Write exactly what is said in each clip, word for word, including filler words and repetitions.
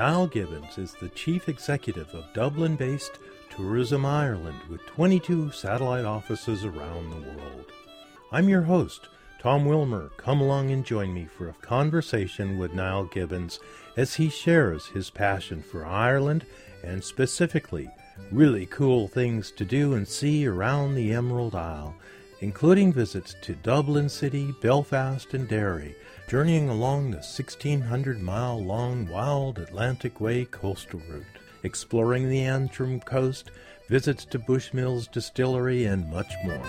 Niall Gibbons is the Chief Executive of Dublin-based Tourism Ireland with twenty-two satellite offices around the world. I'm your host, Tom Wilmer. Come along and join me for a conversation with Niall Gibbons as he shares his passion for Ireland and specifically really cool things to do and see around the Emerald Isle, including visits to Dublin City, Belfast, and Derry, journeying along the sixteen hundred mile long Wild Atlantic Way coastal route, exploring the Antrim coast, visits to Bushmills Distillery, and much more.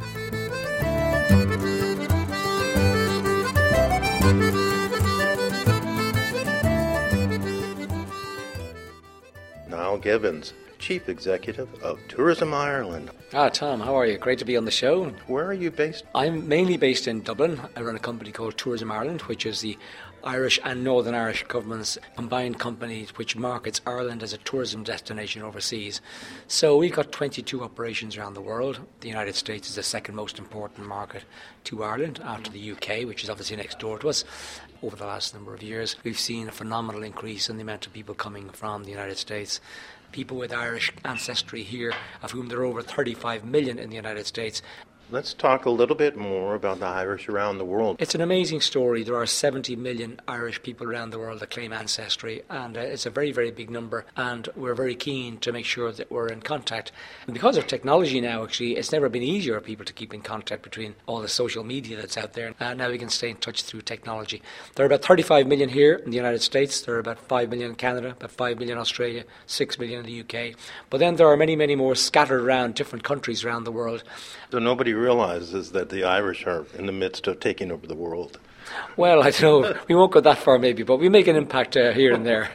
Niall Gibbons, Chief Executive of Tourism Ireland. Ah, Tom, how are you? Great to be on the show. Where are you based? I'm mainly based in Dublin. I run a company called Tourism Ireland, which is the Irish and Northern Irish government's combined company which markets Ireland as a tourism destination overseas. So we've got twenty-two operations around the world. The United States is the second most important market to Ireland after the U K, which is obviously next door to us. Over the last number of years, we've seen a phenomenal increase in the amount of people coming from the United States. People with Irish ancestry here, of whom there are over thirty-five million in the United States. Let's talk a little bit more about the Irish around the world. It's an amazing story. There are seventy million Irish people around the world that claim ancestry, and uh, it's a very, very big number, and we're very keen to make sure that we're in contact. And because of technology now, actually, it's never been easier for people to keep in contact between all the social media that's out there. And now we can stay in touch through technology. There are about thirty-five million here in the United States. There are about five million in Canada, about five million in Australia, six million in the U K. But then there are many, many more scattered around different countries around the world. So nobody realizes that the Irish are in the midst of taking over the world. Well, I don't know. We won't go that far maybe, but we make an impact uh, here and there.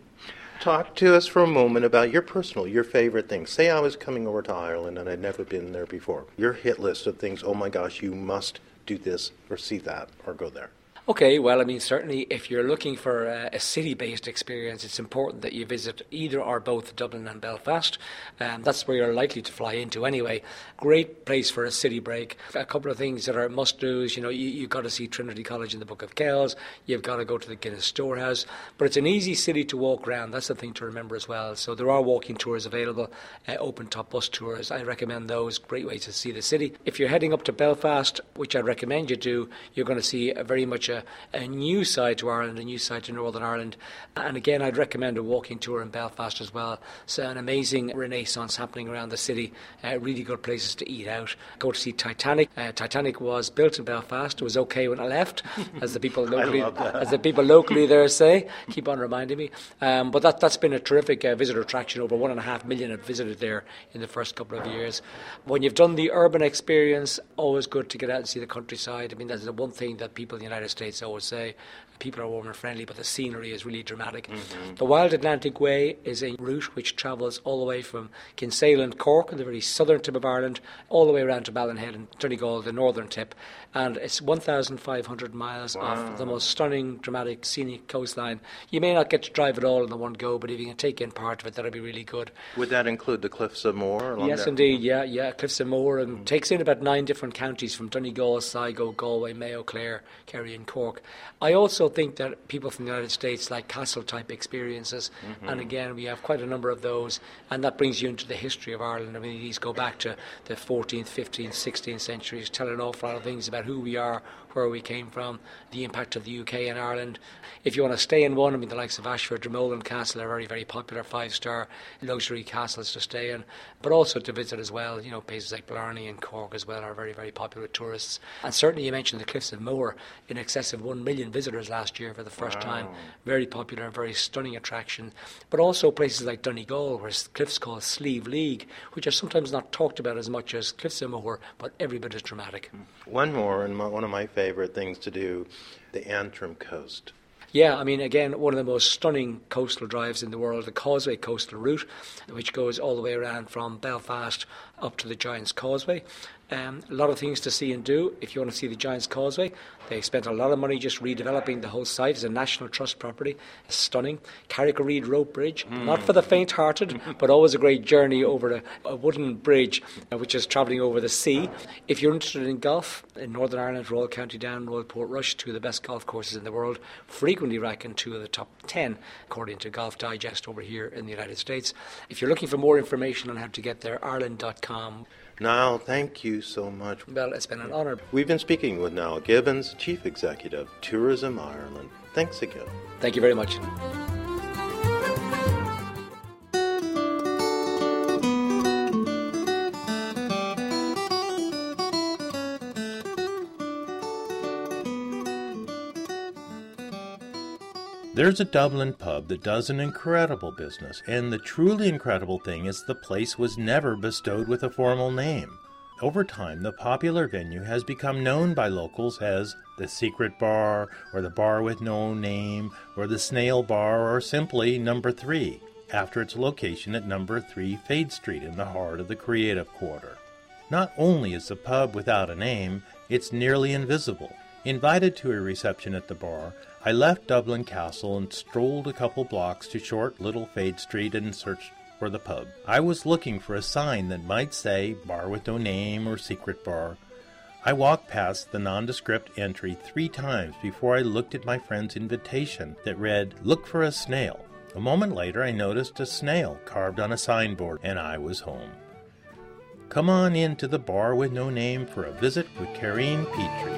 Talk to us for a moment about your personal, your favorite things. Say I was coming over to Ireland and I'd never been there before. Your hit list of things, oh my gosh, you must do this or see that or go there. Okay, well, I mean, certainly if you're looking for a, a city-based experience, it's important that you visit either or both Dublin and Belfast. Um, that's where you're likely to fly into anyway. Great place for a city break. A couple of things that are must-dos, you know, you, you've got to see Trinity College in the Book of Kells. You've got to go to the Guinness Storehouse. But it's an easy city to walk around. That's the thing to remember as well. So there are walking tours available, uh, open-top bus tours. I recommend those. Great ways to see the city. If you're heading up to Belfast, which I recommend you do, you're going to see a very much a a new side to Ireland, a new side to Northern Ireland. And again, I'd recommend a walking tour in Belfast as well. So an amazing renaissance happening around the city, uh, really good places to eat out. Go to see Titanic. Uh, Titanic was built in Belfast. It was okay when it left, as the people locally, as the people locally there say. Keep on reminding me. Um, but that, that's been a terrific uh, visitor attraction. Over one and a half million have visited there in the first couple of years. When you've done the urban experience, always good to get out and see the countryside. I mean, that's the one thing that people in the United States always say. People are warm and friendly, but the scenery is really dramatic. Mm-hmm. The Wild Atlantic Way is a route which travels all the way from Kinsale and Cork, in the very southern tip of Ireland, all the way around to Ballinhead and Donegal, the northern tip. And it's one thousand five hundred miles wow. of the most stunning, dramatic, scenic coastline. You may not get to drive it all in the one go, but if you can take in part of it, that'll be really good. Would that include the Cliffs of Moher? Yes, that? Indeed, yeah, yeah, Cliffs of Moher, and mm-hmm. takes in about nine different counties from Donegal, Sligo, Galway, Mayo, Clare, Kerry and Cork. I also think that people from the United States like castle-type experiences, mm-hmm. and again, we have quite a number of those, and that brings you into the history of Ireland. I mean, these go back to the fourteenth, fifteenth, sixteenth centuries, tell an awful lot of things about who we are, where we came from, the impact of the U K and Ireland. If you want to stay in one, I mean, the likes of Ashford, Dromoland Castle are very, very popular, five-star luxury castles to stay in, but also to visit as well. You know, places like Blarney and Cork as well are very, very popular with tourists. And certainly you mentioned the Cliffs of Moher, in excess of one million visitors last year for the first wow. time. Very popular, very stunning attraction. But also places like Donegal, where cliffs called Slieve League, which are sometimes not talked about as much as Cliffs of Moher, but every bit as dramatic. One more, and my, one of my favorite things to do, the Antrim coast. Yeah, I mean, again, one of the most stunning coastal drives in the world, the Causeway Coastal Route, which goes all the way around from Belfast up to the Giant's Causeway. Um, a lot of things to see and do. If you want to see the Giant's Causeway, they spent a lot of money just redeveloping the whole site. It's a National Trust property. It's stunning. Carrick-a-Reed Rope Bridge, mm. not for the faint-hearted, but always a great journey over a, a wooden bridge uh, which is travelling over the sea. If you're interested in golf, in Northern Ireland, Royal County Down, Royal Portrush, two of the best golf courses in the world, frequently ranked two of the top ten, according to Golf Digest over here in the United States. If you're looking for more information on how to get there, ireland dot com. Niall, thank you so much. Well, it's been an honour. We've been speaking with Niall Gibbons, Chief Executive, Tourism Ireland. Thanks again. Thank you very much. There's a Dublin pub that does an incredible business, and the truly incredible thing is the place was never bestowed with a formal name. Over time, the popular venue has become known by locals as the Secret Bar, or the Bar with No Name, or the Snail Bar, or simply Number Three, after its location at Number Three Fade Street in the heart of the Creative Quarter. Not only is the pub without a name, it's nearly invisible. Invited to a reception at the bar, I left Dublin Castle and strolled a couple blocks to short Little Fade Street and searched for the pub. I was looking for a sign that might say Bar with No Name or Secret Bar. I walked past the nondescript entry three times before I looked at my friend's invitation that read, "Look for a snail." A moment later I noticed a snail carved on a signboard, and I was home. Come on in to the Bar with No Name for a visit with Karine Petrie.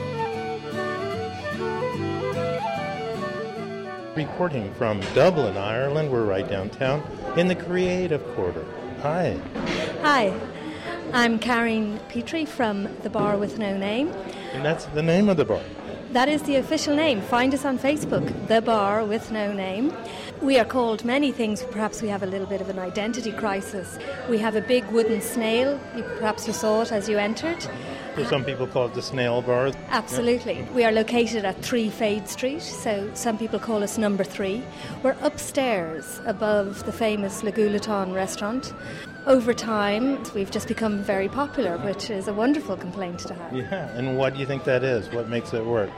Reporting from Dublin, Ireland. We're right downtown in the Creative Quarter. Hi. Hi. I'm Karine Petrie from the Bar with No Name. And that's the name of the bar? That is the official name. Find us on Facebook, The Bar with No Name. We are called many things. Perhaps we have a little bit of an identity crisis. We have a big wooden snail. You, perhaps you saw it as you entered. So some people call it the Snail Bar. Absolutely. Yeah. We are located at three Fade Street, so some people call us Number Three. We're upstairs above the famous Le Gouleton restaurant. Over time, we've just become very popular, which is a wonderful complaint to have. Yeah, and what do you think that is? What makes it work?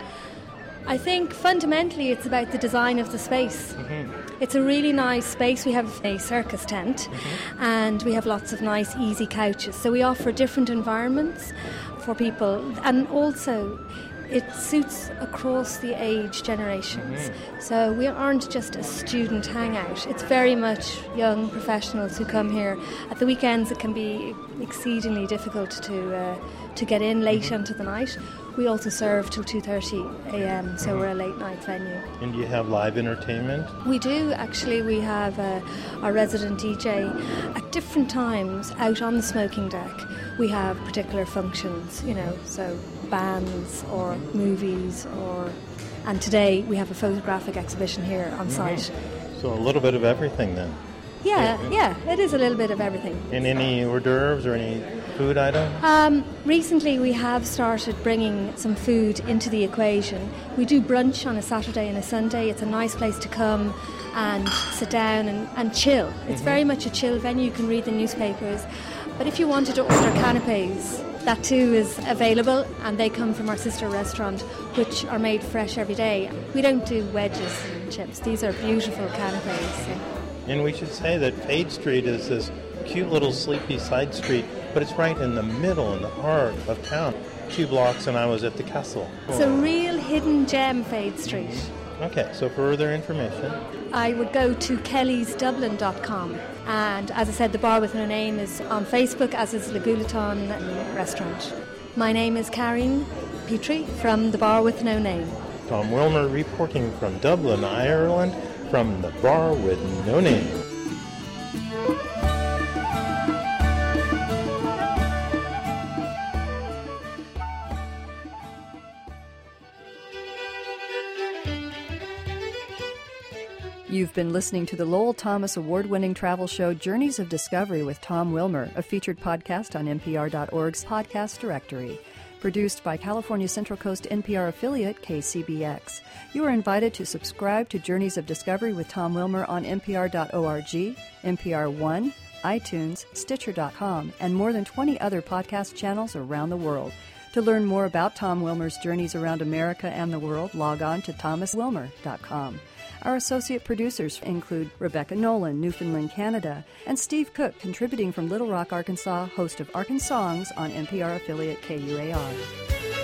I think fundamentally it's about the design of the space. Mm-hmm. It's a really nice space. We have a circus tent, mm-hmm. and we have lots of nice, easy couches. So we offer different environments for people, and also it suits across the age generations. Mm-hmm. So we aren't just a student hangout. It's very much young professionals who come here. At the weekends it can be exceedingly difficult to uh, to get in late mm-hmm. into the night. We also serve till two thirty a.m, so mm-hmm. we're a late night venue. And do you have live entertainment? We do, actually. We have uh, our resident D J at different times out on the smoking deck. We have particular functions, you know, so bands or movies, or and today we have a photographic exhibition here on mm-hmm. site. So a little bit of everything then. Yeah, yeah, it is a little bit of everything. And any hors d'oeuvres or any food items? Um, recently we have started bringing some food into the equation. We do brunch on a Saturday and a Sunday. It's a nice place to come and sit down and, and chill. It's mm-hmm. very much a chill venue. You can read the newspapers. But if you wanted to order canapes, that too is available, and they come from our sister restaurant, which are made fresh every day. We don't do wedges and chips. These are beautiful canapes. And we should say that Fade Street is this cute little sleepy side street, but it's right in the middle, in the heart of town. Two blocks and I was at the castle. It's a real hidden gem, Fade Street. Okay, so for further information, I would go to kellys dublin dot com. And as I said, the Bar with No Name is on Facebook, as is Le Gouleton restaurant. My name is Karine Petrie from the Bar with No Name. Tom Wilmer reporting from Dublin, Ireland, from the Bar with No Name. You've been listening to the Lowell Thomas award-winning travel show Journeys of Discovery with Tom Wilmer, a featured podcast on N P R dot org's podcast directory. Produced by California Central Coast N P R affiliate K C B X. You are invited to subscribe to Journeys of Discovery with Tom Wilmer on N P R dot org, N P R One, iTunes, Stitcher dot com, and more than twenty other podcast channels around the world. To learn more about Tom Wilmer's journeys around America and the world, log on to thomas wilmer dot com. Our associate producers include Rebecca Nolan, Newfoundland, Canada, and Steve Cook, contributing from Little Rock, Arkansas, host of Arkansongs on N P R affiliate K U A R.